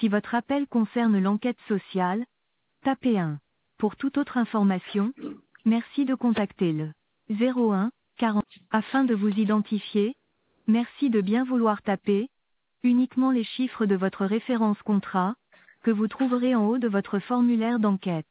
Si votre appel concerne l'enquête sociale, tapez 1. Pour toute autre information, merci de contacter le 01 40. Afin de vous identifier, merci de bien vouloir taper uniquement les chiffres de votre référence contrat, que vous trouverez en haut de votre formulaire d'enquête.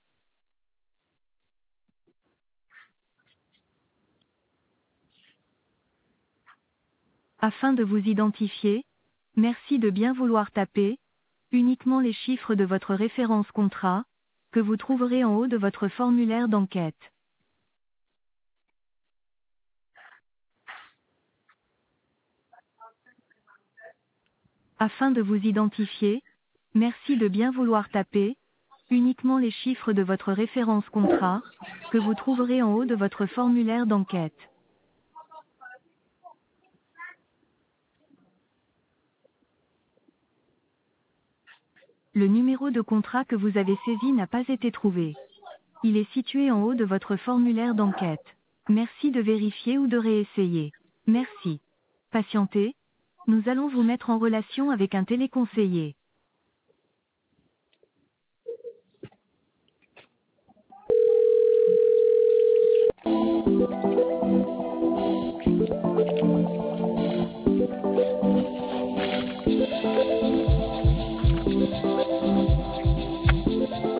Afin de vous identifier, merci de bien vouloir taper uniquement les chiffres de votre référence contrat, que vous trouverez en haut de votre formulaire d'enquête. Afin de vous identifier, merci de bien vouloir taper uniquement les chiffres de votre référence contrat, que vous trouverez en haut de votre formulaire d'enquête. Le numéro de contrat que vous avez saisi n'a pas été trouvé. Il est situé en haut de votre formulaire d'enquête. Merci de vérifier ou de réessayer. Merci. Patientez. Nous allons vous mettre en relation avec un téléconseiller.